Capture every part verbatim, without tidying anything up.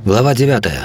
Глава девятая.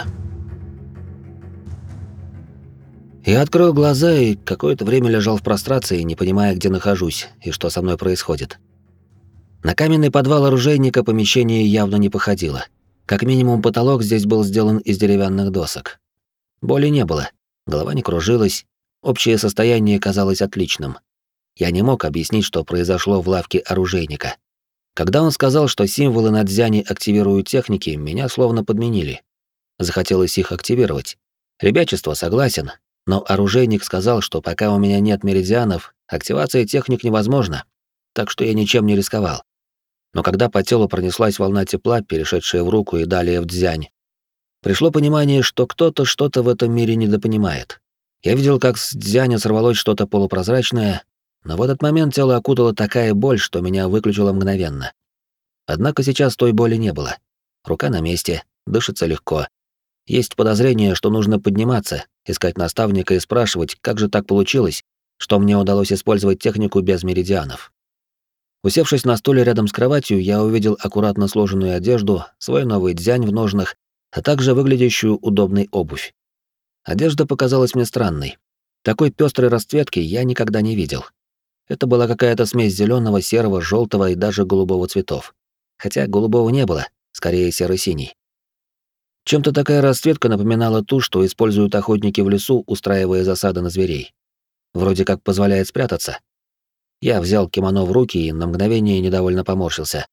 Я открыл глаза и какое-то время лежал в прострации, не понимая, где нахожусь и что со мной происходит. На каменный подвал оружейника помещение явно не походило. Как минимум потолок здесь был сделан из деревянных досок. Боли не было, голова не кружилась, общее состояние казалось отличным. Я не мог объяснить, что произошло в лавке оружейника. Когда он сказал, что символы на дзяне активируют техники, меня словно подменили. Захотелось их активировать. Ребячество согласен, но оружейник сказал, что пока у меня нет меридианов, активация техник невозможна, так что я ничем не рисковал. Но когда по телу пронеслась волна тепла, перешедшая в руку и далее в дзянь, пришло понимание, что кто-то что-то в этом мире недопонимает. Я видел, как с дзяня сорвалось что-то полупрозрачное, но в этот момент тело окутала такая боль, что меня выключило мгновенно. Однако сейчас той боли не было. Рука на месте, дышится легко. Есть подозрение, что нужно подниматься, искать наставника и спрашивать, как же так получилось, что мне удалось использовать технику без меридианов. Усевшись на стуле рядом с кроватью, я увидел аккуратно сложенную одежду, свой новый дзянь в ножнах, а также выглядящую удобной обувь. Одежда показалась мне странной. Такой пестрой расцветки я никогда не видел. Это была какая-то смесь зеленого, серого, желтого и даже голубого цветов. Хотя голубого не было, скорее серо-синий. Чем-то такая расцветка напоминала ту, что используют охотники в лесу, устраивая засады на зверей. Вроде как позволяет спрятаться. Я взял кимоно в руки и на мгновение недовольно поморщился.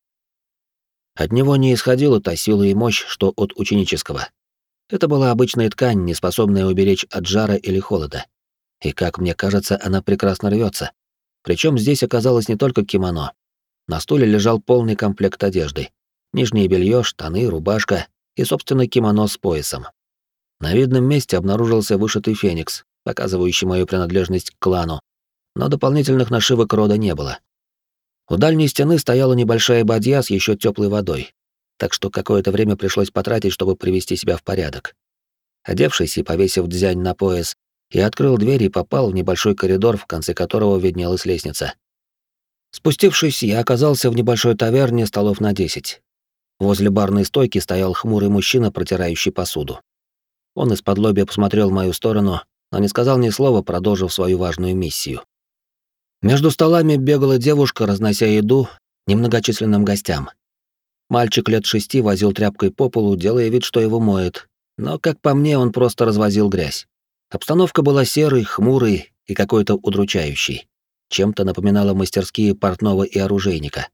От него не исходила та сила и мощь, что от ученического. Это была обычная ткань, не способная уберечь от жара или холода. И, как мне кажется, она прекрасно рвется. Причем здесь оказалось не только кимоно. На стуле лежал полный комплект одежды. Нижнее белье, штаны, рубашка и, собственно, кимоно с поясом. На видном месте обнаружился вышитый феникс, показывающий мою принадлежность к клану, но дополнительных нашивок рода не было. У дальней стены стояла небольшая бадья с еще теплой водой, так что какое-то время пришлось потратить, чтобы привести себя в порядок. Одевшись и повесив дзянь на пояс, я открыл дверь и попал в небольшой коридор, в конце которого виднелась лестница. Спустившись, я оказался в небольшой таверне столов на десять. Возле барной стойки стоял хмурый мужчина, протирающий посуду. Он исподлобья посмотрел в мою сторону, но не сказал ни слова, продолжив свою важную миссию. Между столами бегала девушка, разнося еду немногочисленным гостям. Мальчик лет шести возил тряпкой по полу, делая вид, что его моет, но, как по мне, он просто развозил грязь. Обстановка была серой, хмурой и какой-то удручающей. Чем-то напоминала мастерские портного и оружейника.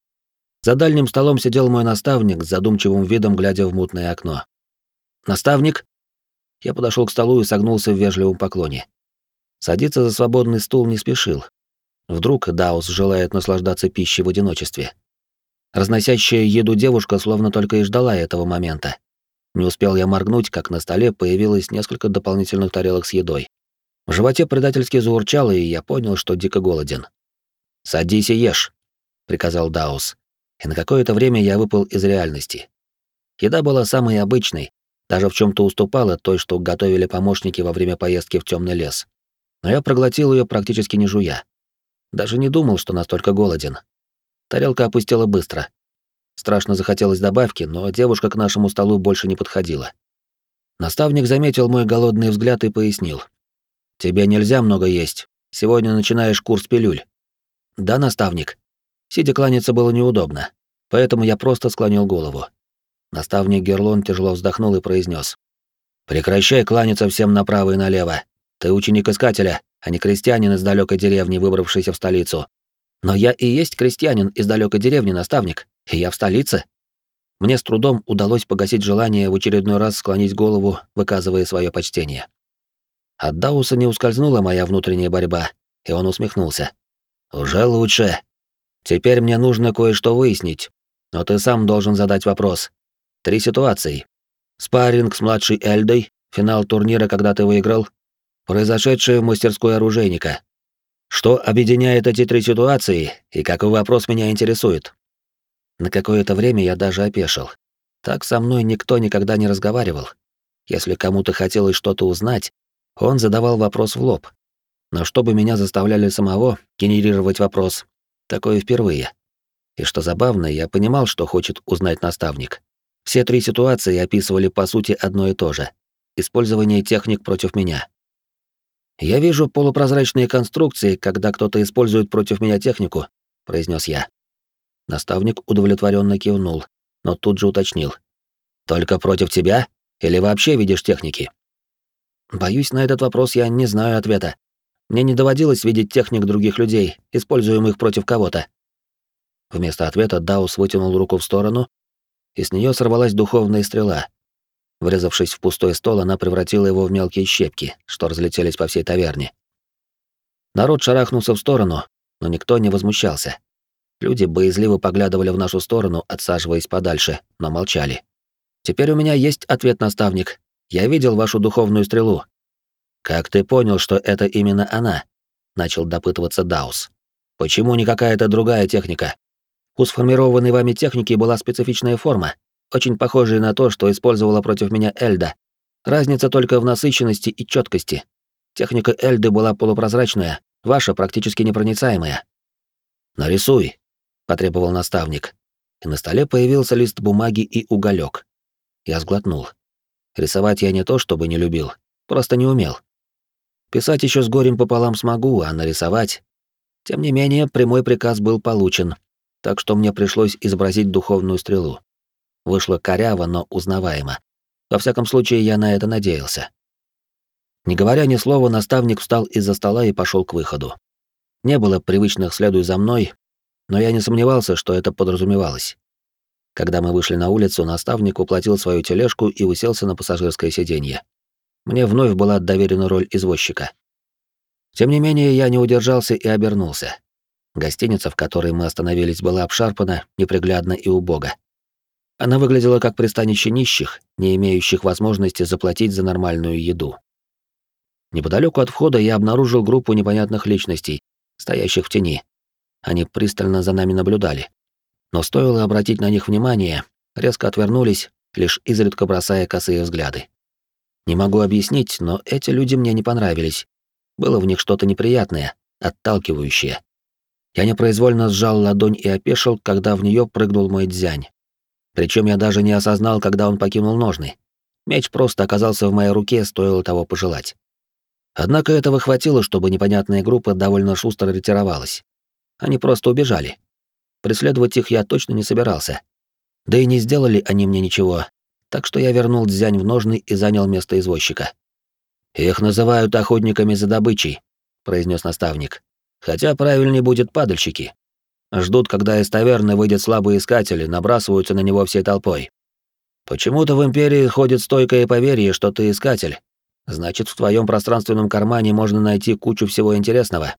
За дальним столом сидел мой наставник с задумчивым видом, глядя в мутное окно. «Наставник?» Я подошел к столу и согнулся в вежливом поклоне. Садиться за свободный стул не спешил. Вдруг Даус желает наслаждаться пищей в одиночестве. Разносящая еду девушка словно только и ждала этого момента. Не успел я моргнуть, как на столе появилось несколько дополнительных тарелок с едой. В животе предательски заурчало, и я понял, что дико голоден. «Садись и ешь», — приказал Даус. И на какое-то время я выпал из реальности. Еда была самой обычной, даже в чем-то уступала той, что готовили помощники во время поездки в темный лес. Но я проглотил ее практически не жуя. Даже не думал, что настолько голоден. Тарелка опустела быстро. Страшно захотелось добавки, но девушка к нашему столу больше не подходила. Наставник заметил мой голодный взгляд и пояснил. «Тебе нельзя много есть. Сегодня начинаешь курс пилюль». «Да, наставник». Сидя кланяться было неудобно, поэтому я просто склонил голову. Наставник Герлон тяжело вздохнул и произнес: «Прекращай кланяться всем направо и налево. Ты ученик Искателя, а не крестьянин из далекой деревни, выбравшийся в столицу». «Но я и есть крестьянин из далекой деревни, наставник, и я в столице». Мне с трудом удалось погасить желание в очередной раз склонить голову, выказывая свое почтение. От Дауса не ускользнула моя внутренняя борьба, и он усмехнулся. «Уже лучше. Теперь мне нужно кое-что выяснить, но ты сам должен задать вопрос. Три ситуации. Спарринг с младшей Эльдой, финал турнира, когда ты выиграл, произошедшее в мастерской оружейника. Что объединяет эти три ситуации, и какой вопрос меня интересует?» На какое-то время я даже опешил. Так со мной никто никогда не разговаривал. Если кому-то хотелось что-то узнать, он задавал вопрос в лоб. Но чтобы меня заставляли самого генерировать вопрос, такое впервые. И что забавно, я понимал, что хочет узнать наставник. Все три ситуации описывали по сути одно и то же — использование техник против меня. «Я вижу полупрозрачные конструкции, когда кто-то использует против меня технику», — произнес я. Наставник удовлетворенно кивнул, но тут же уточнил. «Только против тебя? Или вообще видишь техники?» «Боюсь, на этот вопрос я не знаю ответа. Мне не доводилось видеть техник других людей, используемых против кого-то». Вместо ответа Даус вытянул руку в сторону, и с нее сорвалась духовная стрела. Врезавшись в пустой стол, она превратила его в мелкие щепки, что разлетелись по всей таверне. Народ шарахнулся в сторону, но никто не возмущался. Люди боязливо поглядывали в нашу сторону, отсаживаясь подальше, но молчали. «Теперь у меня есть ответ, наставник. Я видел вашу духовную стрелу». «Как ты понял, что это именно она?» — начал допытываться Даус. «Почему не какая-то другая техника?» У сформированной вами техники была специфичная форма, очень похожая на то, что использовала против меня Эльда. Разница только в насыщенности и четкости. Техника Эльды была полупрозрачная, ваша практически непроницаемая. «Нарисуй», — потребовал наставник. И на столе появился лист бумаги и уголек. Я сглотнул. Рисовать я не то чтобы не любил, просто не умел. Писать еще с горем пополам смогу, а нарисовать... Тем не менее, прямой приказ был получен, так что мне пришлось изобразить духовную стрелу. Вышло коряво, но узнаваемо. Во всяком случае, я на это надеялся. Не говоря ни слова, наставник встал из-за стола и пошел к выходу. Не было привычных «следуй за мной», но я не сомневался, что это подразумевалось. Когда мы вышли на улицу, наставник уплатил свою тележку и уселся на пассажирское сиденье. Мне вновь была доверена роль извозчика. Тем не менее, я не удержался и обернулся. Гостиница, в которой мы остановились, была обшарпана, неприглядна и убога. Она выглядела как пристанище нищих, не имеющих возможности заплатить за нормальную еду. Неподалеку от входа я обнаружил группу непонятных личностей, стоящих в тени. Они пристально за нами наблюдали. Но стоило обратить на них внимание, резко отвернулись, лишь изредка бросая косые взгляды. Не могу объяснить, но эти люди мне не понравились. Было в них что-то неприятное, отталкивающее. Я непроизвольно сжал ладонь и опешил, когда в нее прыгнул мой дзянь. Причем я даже не осознал, когда он покинул ножны. Меч просто оказался в моей руке, стоило того пожелать. Однако этого хватило, чтобы непонятная группа довольно шустро ретировалась. Они просто убежали. Преследовать их я точно не собирался. Да и не сделали они мне ничего, так что я вернул дзянь в ножны и занял место извозчика. «Их называют охотниками за добычей», — произнес наставник. «Хотя правильнее будет падальщики. Ждут, когда из таверны выйдет слабый искатель, набрасываются на него всей толпой. Почему-то в Империи ходит стойкое поверье, что ты искатель. Значит, в твоем пространственном кармане можно найти кучу всего интересного.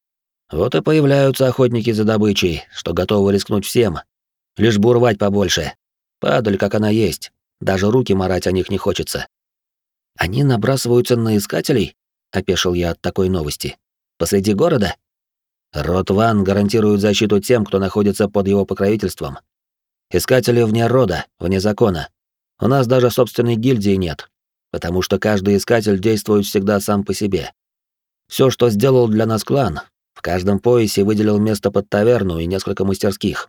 Вот и появляются охотники за добычей, что готовы рискнуть всем, лишь бы урвать побольше. Падаль, как она есть, даже руки марать о них не хочется». «Они набрасываются на искателей?» — опешил я от такой новости. «Посреди города?» «Род Ван гарантирует защиту тем, кто находится под его покровительством. Искатели вне рода, вне закона. У нас даже собственной гильдии нет, потому что каждый искатель действует всегда сам по себе. Все, что сделал для нас клан, в каждом поясе выделил место под таверну и несколько мастерских.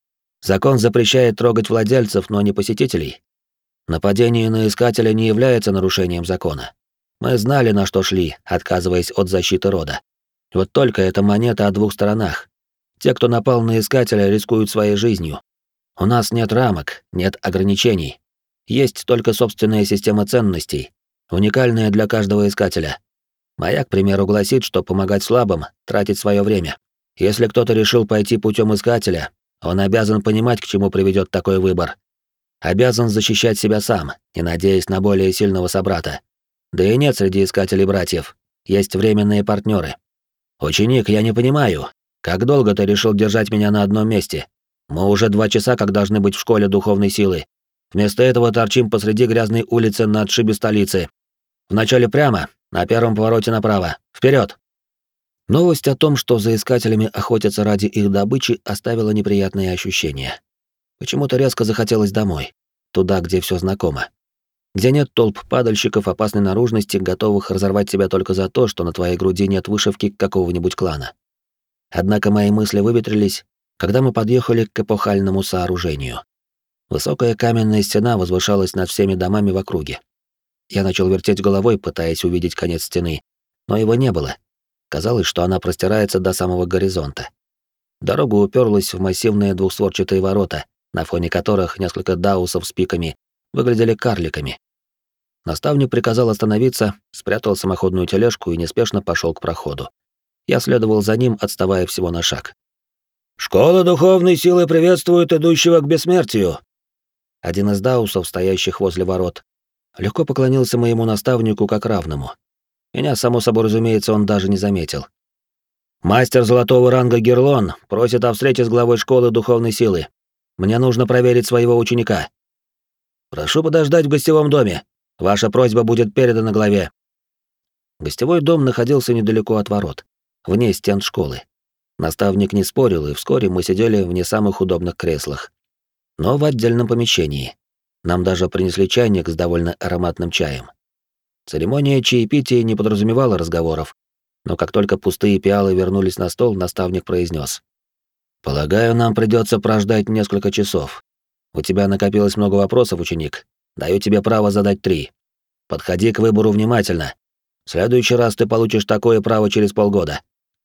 Закон запрещает трогать владельцев, но не посетителей. Нападение на искателя не является нарушением закона. Мы знали, на что шли, отказываясь от защиты рода. Вот только эта монета о двух сторонах. Те, кто напал на искателя, рискуют своей жизнью. У нас нет рамок, нет ограничений. Есть только собственная система ценностей, уникальная для каждого искателя. Моя, к примеру, гласит, что помогать слабым — тратить свое время. Если кто-то решил пойти путем искателя, он обязан понимать, к чему приведет такой выбор. Обязан защищать себя сам, не надеясь на более сильного собрата. Да и нет среди искателей братьев, есть временные партнеры. «Ученик, я не понимаю, как долго ты решил держать меня на одном месте? Мы уже два часа как должны быть в школе духовной силы. Вместо этого торчим посреди грязной улицы на отшибе столицы. Вначале прямо, на первом повороте направо. Вперед! Новость о том, что за искателями охотятся ради их добычи, оставила неприятные ощущения. Почему-то резко захотелось домой, туда, где все знакомо. Где нет толп падальщиков опасной наружности, готовых разорвать тебя только за то, что на твоей груди нет вышивки какого-нибудь клана. Однако мои мысли выветрились, когда мы подъехали к эпохальному сооружению. Высокая каменная стена возвышалась над всеми домами в округе. Я начал вертеть головой, пытаясь увидеть конец стены, но его не было. Казалось, что она простирается до самого горизонта. Дорога уперлась в массивные двухстворчатые ворота, на фоне которых несколько даусов с пиками выглядели карликами. Наставник приказал остановиться, спрятал самоходную тележку и неспешно пошел к проходу. Я следовал за ним, отставая всего на шаг. «Школа духовной силы приветствует идущего к бессмертию!» Один из даусов, стоящих возле ворот, легко поклонился моему наставнику как равному. Меня, само собой разумеется, он даже не заметил. «Мастер золотого ранга Герлон просит о встрече с главой школы духовной силы. Мне нужно проверить своего ученика. Прошу подождать в гостевом доме. Ваша просьба будет передана главе». Гостевой дом находился недалеко от ворот, вне стен школы. Наставник не спорил, и вскоре мы сидели в не самых удобных креслах, но в отдельном помещении. Нам даже принесли чайник с довольно ароматным чаем. Церемония чаепития не подразумевала разговоров, но как только пустые пиалы вернулись на стол, наставник произнес: «Полагаю, нам придется прождать несколько часов. У тебя накопилось много вопросов, ученик. Даю тебе право задать три. Подходи к выбору внимательно. В следующий раз ты получишь такое право через полгода».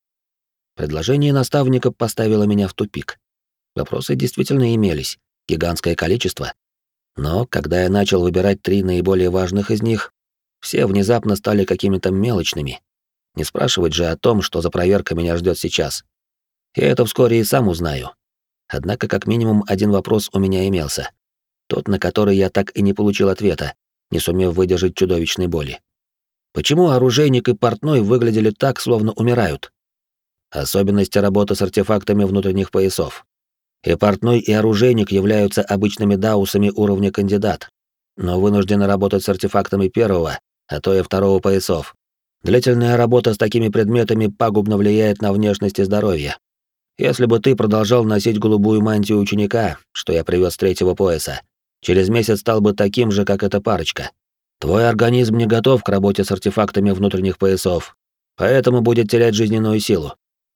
Предложение наставника поставило меня в тупик. Вопросы действительно имелись, гигантское количество. Но когда я начал выбирать три наиболее важных из них, все внезапно стали какими-то мелочными. Не спрашивать же о том, что за проверка меня ждет сейчас. Я это вскоре и сам узнаю. Однако как минимум один вопрос у меня имелся. Тот, на который я так и не получил ответа, не сумев выдержать чудовищной боли. Почему оружейник и портной выглядели так, словно умирают? Особенности работы с артефактами внутренних поясов. И портной, и оружейник являются обычными даусами уровня кандидат, но вынуждены работать с артефактами первого, а то и второго поясов. Длительная работа с такими предметами пагубно влияет на внешность и здоровье. Если бы ты продолжал носить голубую мантию ученика, что я привез с третьего пояса, через месяц стал бы таким же, как эта парочка. Твой организм не готов к работе с артефактами внутренних поясов, поэтому будет терять жизненную силу.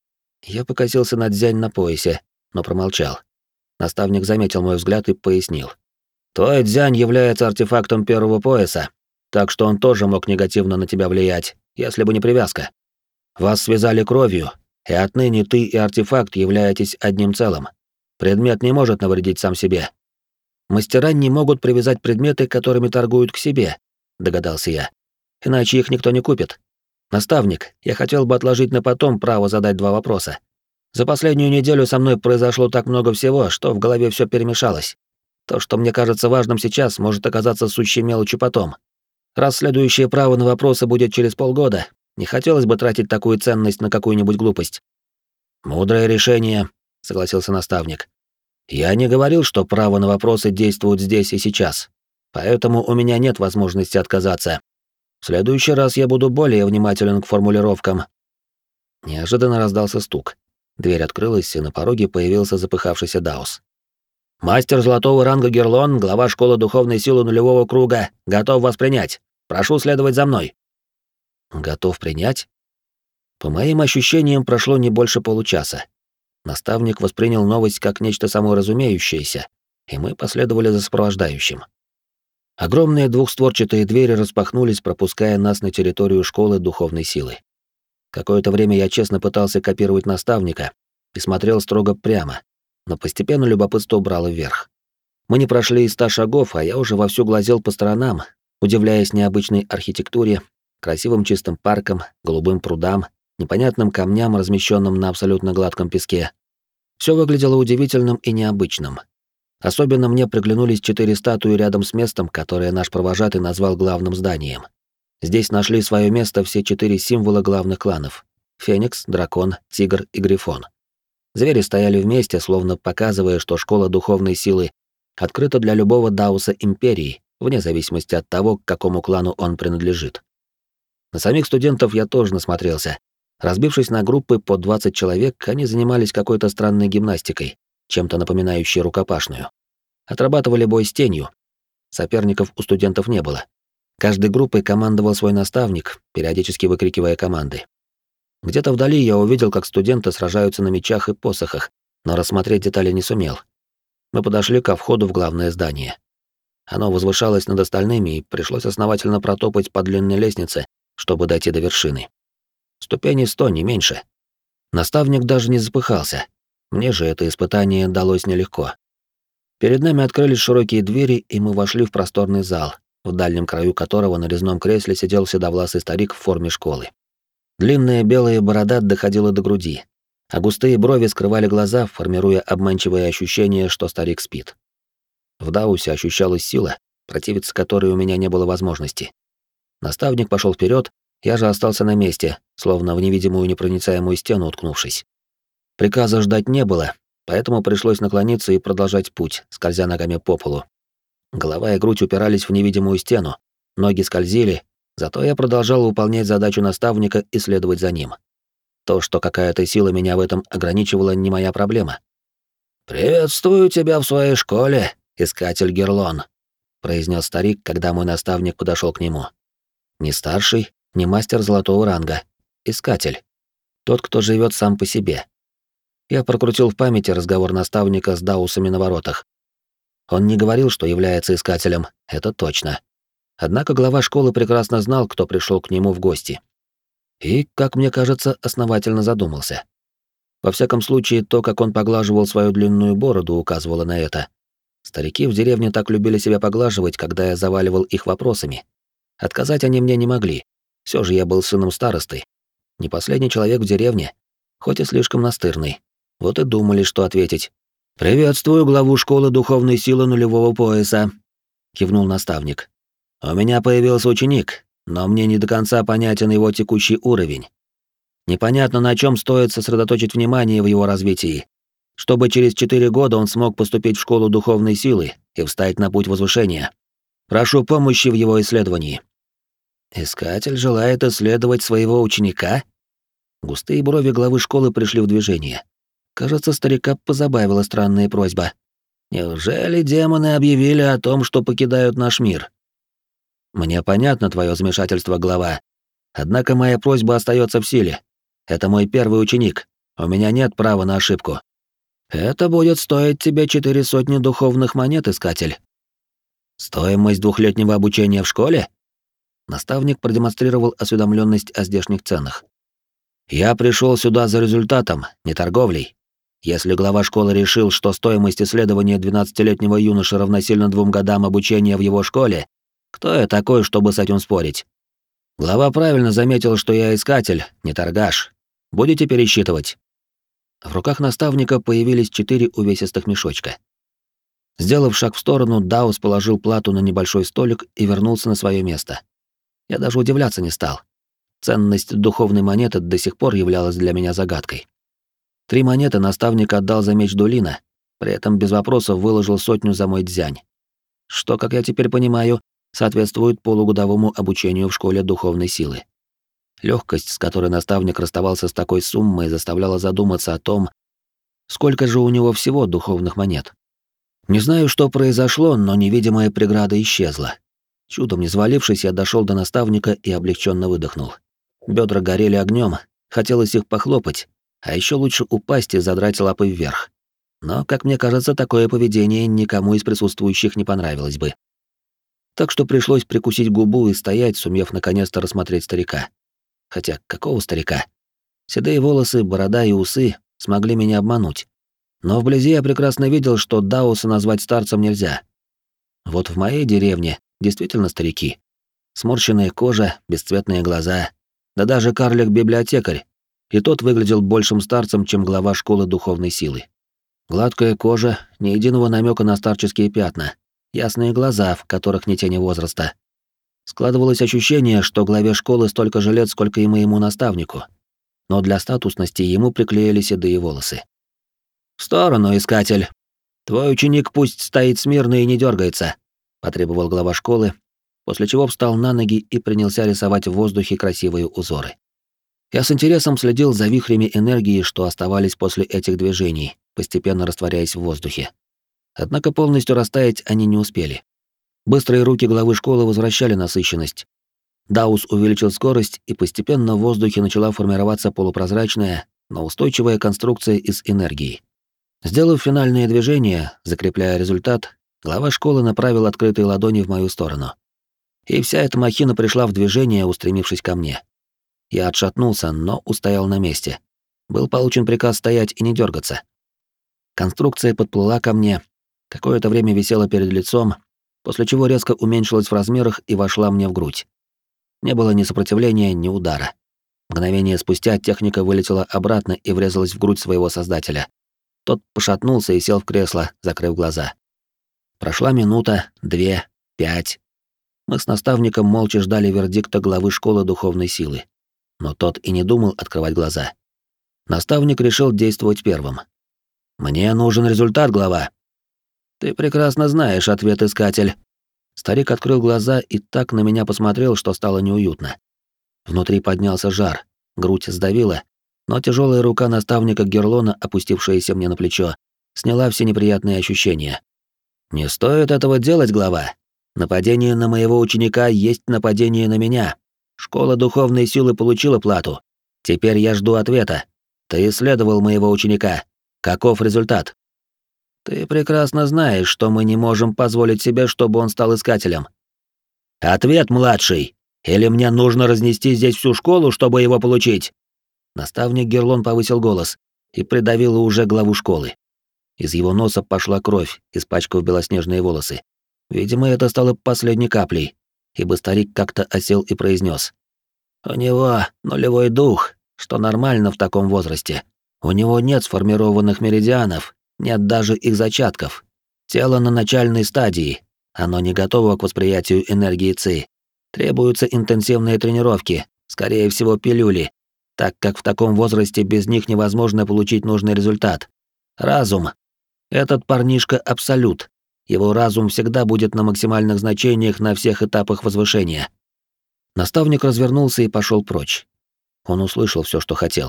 Я покосился на дзянь на поясе, но промолчал. Наставник заметил мой взгляд и пояснил. Твой дзянь является артефактом первого пояса, так что он тоже мог негативно на тебя влиять, если бы не привязка. Вас связали кровью, и отныне ты и артефакт являетесь одним целым. Предмет не может навредить сам себе. Мастера не могут привязать предметы, которыми торгуют, к себе, догадался я. Иначе их никто не купит. Наставник, я хотел бы отложить на потом право задать два вопроса. За последнюю неделю со мной произошло так много всего, что в голове все перемешалось. То, что мне кажется важным сейчас, может оказаться сущей мелочью потом. Раз следующее право на вопросы будет через полгода, не хотелось бы тратить такую ценность на какую-нибудь глупость. Мудрое решение, согласился наставник. Я не говорил, что право на вопросы действует здесь и сейчас, поэтому у меня нет возможности отказаться. В следующий раз я буду более внимателен к формулировкам. Неожиданно раздался стук. Дверь открылась, и на пороге появился запыхавшийся даус. «Мастер золотого ранга Герлон, глава школы духовной силы нулевого круга, готов вас принять. Прошу следовать за мной». «Готов принять?» По моим ощущениям, прошло не больше получаса. Наставник воспринял новость как нечто саморазумеющееся, и мы последовали за сопровождающим. Огромные двухстворчатые двери распахнулись, пропуская нас на территорию школы духовной силы. Какое-то время я честно пытался копировать наставника и смотрел строго прямо, но постепенно любопытство брало вверх. Мы не прошли и ста шагов, а я уже вовсю глазел по сторонам, удивляясь необычной архитектуре, красивым чистым паркам, голубым прудам, непонятным камням, размещенным на абсолютно гладком песке. Все выглядело удивительным и необычным. Особенно мне приглянулись четыре статуи рядом с местом, которое наш провожатый назвал главным зданием. Здесь нашли свое место все четыре символа главных кланов — Феникс, Дракон, Тигр и Грифон. Звери стояли вместе, словно показывая, что школа духовной силы открыта для любого дауса Империи, вне зависимости от того, к какому клану он принадлежит. На самих студентов я тоже насмотрелся. Разбившись на группы по двадцать человек, они занимались какой-то странной гимнастикой, чем-то напоминающей рукопашную. Отрабатывали бой с тенью. Соперников у студентов не было. Каждой группой командовал свой наставник, периодически выкрикивая команды. Где-то вдали я увидел, как студенты сражаются на мечах и посохах, но рассмотреть детали не сумел. мы подошли ко входу в главное здание. Оно возвышалось над остальными, и пришлось основательно протопать по длинной лестнице, чтобы дойти до вершины. Ступеней сто, не меньше. Наставник даже не запыхался. Мне же это испытание далось нелегко. Перед нами открылись широкие двери, и мы вошли в просторный зал, в дальнем краю которого на резном кресле сидел седовласый старик в форме школы. Длинная белая борода доходила до груди, а густые брови скрывали глаза, формируя обманчивое ощущение, что старик спит. В Даусе ощущалась сила, противиться которой у меня не было возможности. Наставник пошел вперед, я же остался на месте, словно в невидимую непроницаемую стену уткнувшись. Приказа ждать не было, поэтому пришлось наклониться и продолжать путь, скользя ногами по полу. Голова и грудь упирались в невидимую стену, ноги скользили, зато я продолжал выполнять задачу наставника и следовать за ним. То, что какая-то сила меня в этом ограничивала, не моя проблема. «Приветствую тебя в своей школе, искатель Герлон», — произнес старик, когда мой наставник подошел к нему. Не старший, не мастер золотого ранга. Искатель. Тот, кто живет сам по себе. Я прокрутил в памяти разговор наставника с даусами на воротах. Он не говорил, что является искателем, это точно. Однако глава школы прекрасно знал, кто пришел к нему в гости. И, как мне кажется, основательно задумался. Во всяком случае, то, как он поглаживал свою длинную бороду, указывало на это. Старики в деревне так любили себя поглаживать, когда я заваливал их вопросами. Отказать они мне не могли. Все же я был сыном старосты. Не последний человек в деревне, хоть и слишком настырный. Вот и думали, что ответить. «Приветствую главу школы духовной силы нулевого пояса», — кивнул наставник. «У меня появился ученик, но мне не до конца понятен его текущий уровень. Непонятно, на чем стоит сосредоточить внимание в его развитии, чтобы через четыре года он смог поступить в школу духовной силы и встать на путь возвышения. Прошу помощи в его исследовании». «Искатель желает исследовать своего ученика?» Густые брови главы школы пришли в движение. Кажется, старика позабавила странная просьба. «Неужели демоны объявили о том, что покидают наш мир?» «Мне понятно твое замешательство, глава. Однако моя просьба остается в силе. Это мой первый ученик. У меня нет права на ошибку. Это будет стоить тебе четыре сотни духовных монет, искатель». «Стоимость двухлетнего обучения в школе?» Наставник продемонстрировал осведомленность о здешних ценах. «Я пришел сюда за результатом, не торговлей. Если глава школы решил, что стоимость исследования двенадцатилетнего юноши равносильна двум годам обучения в его школе, кто я такой, чтобы с этим спорить? Глава правильно заметил, что я искатель, не торгаш. Будете пересчитывать?» В руках наставника появились четыре увесистых мешочка. Сделав шаг в сторону, Даус положил плату на небольшой столик и вернулся на свое место. Я даже удивляться не стал. Ценность духовной монеты до сих пор являлась для меня загадкой. Три монеты наставник отдал за меч Дулина, при этом без вопросов выложил сотню за мой дзянь. Что, как я теперь понимаю, соответствует полугодовому обучению в школе духовной силы. Лёгкость, с которой наставник расставался с такой суммой, заставляла задуматься о том, сколько же у него всего духовных монет. Не знаю, что произошло, но невидимая преграда исчезла. Чудом не завалившись, я дошел до наставника и облегченно выдохнул. Бедра горели огнем, хотелось их похлопать, а еще лучше упасть и задрать лапы вверх. Но, как мне кажется, такое поведение никому из присутствующих не понравилось бы. Так что пришлось прикусить губу и стоять, сумев наконец-то рассмотреть старика. Хотя какого старика? Седые волосы, борода и усы смогли меня обмануть. Но вблизи я прекрасно видел, что Дауса назвать старцем нельзя. Вот в моей деревне действительно старики. Сморщенная кожа, бесцветные глаза. Да даже карлик-библиотекарь. И тот выглядел большим старцем, чем глава школы духовной силы. Гладкая кожа, ни единого намека на старческие пятна. Ясные глаза, в которых ни тени возраста. Складывалось ощущение, что главе школы столько же лет, сколько и моему наставнику. Но для статусности ему приклеили седые волосы. «В сторону, искатель. Твой ученик пусть стоит смирно и не дергается», — потребовал глава школы, после чего встал на ноги и принялся рисовать в воздухе красивые узоры. Я с интересом следил за вихрями энергии, что оставались после этих движений, постепенно растворяясь в воздухе. Однако полностью растаять они не успели. Быстрые руки главы школы возвращали насыщенность. Даус увеличил скорость, и постепенно в воздухе начала формироваться полупрозрачная, но устойчивая конструкция из энергии. Сделав финальное движение, закрепляя результат, глава школы направил открытые ладони в мою сторону. И вся эта махина пришла в движение, устремившись ко мне. Я отшатнулся, но устоял на месте. Был получен приказ стоять и не дергаться. Конструкция подплыла ко мне, какое-то время висела перед лицом, после чего резко уменьшилась в размерах и вошла мне в грудь. Не было ни сопротивления, ни удара. Мгновение спустя техника вылетела обратно и врезалась в грудь своего создателя. Тот пошатнулся и сел в кресло, закрыв глаза. Прошла минута, две, пять. Мы с наставником молча ждали вердикта главы школы духовной силы. Но тот и не думал открывать глаза. Наставник решил действовать первым. «Мне нужен результат, глава». «Ты прекрасно знаешь ответ, искатель». Старик открыл глаза и так на меня посмотрел, что стало неуютно. Внутри поднялся жар, грудь сдавила, но тяжелая рука наставника Герлона, опустившаяся мне на плечо, сняла все неприятные ощущения. «Не стоит этого делать, глава. Нападение на моего ученика есть нападение на меня. Школа духовной силы получила плату. Теперь я жду ответа. Ты исследовал моего ученика. Каков результат?» «Ты прекрасно знаешь, что мы не можем позволить себе, чтобы он стал искателем». «Ответ, младший! Или мне нужно разнести здесь всю школу, чтобы его получить?» Наставник Герлон повысил голос и придавил уже главу школы. Из его носа пошла кровь, испачкав белоснежные волосы. Видимо, это стало последней каплей, ибо старик как-то осел и произнес: «У него нулевой дух, что нормально в таком возрасте. У него нет сформированных меридианов, нет даже их зачатков. Тело на начальной стадии, оно не готово к восприятию энергии ЦИ. Требуются интенсивные тренировки, скорее всего пилюли, так как в таком возрасте без них невозможно получить нужный результат. Разум. Этот парнишка — абсолют. Его разум всегда будет на максимальных значениях на всех этапах возвышения». Наставник развернулся и пошел прочь. Он услышал все, что хотел.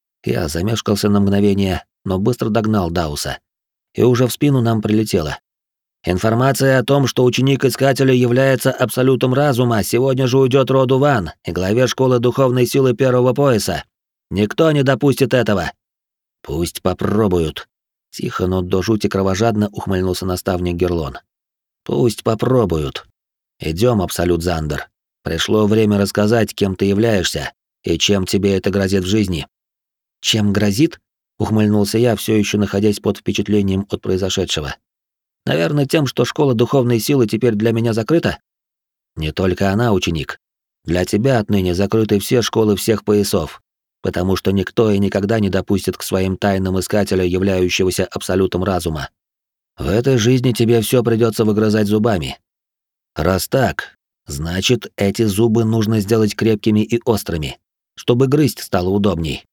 Я замешкался на мгновение, но быстро догнал Дауса. И уже в спину нам прилетело. «Информация о том, что ученик Искателя является абсолютом разума, сегодня же уйдет роду Ван и главе школы духовной силы первого пояса. Никто не допустит этого». «Пусть попробуют». Тихо, но до жути кровожадно ухмыльнулся наставник Герлон. «Пусть попробуют. Идем, Абсолют Зандер. Пришло время рассказать, кем ты являешься и чем тебе это грозит в жизни». «Чем грозит?» — ухмыльнулся я, все еще находясь под впечатлением от произошедшего. «Наверное, тем, что школа духовной силы теперь для меня закрыта?» «Не только она, ученик. Для тебя отныне закрыты все школы всех поясов, потому что никто и никогда не допустит к своим тайнам искателя, являющегося абсолютом разума. В этой жизни тебе все придется выгрызать зубами. Раз так, значит, эти зубы нужно сделать крепкими и острыми, чтобы грызть стало удобней.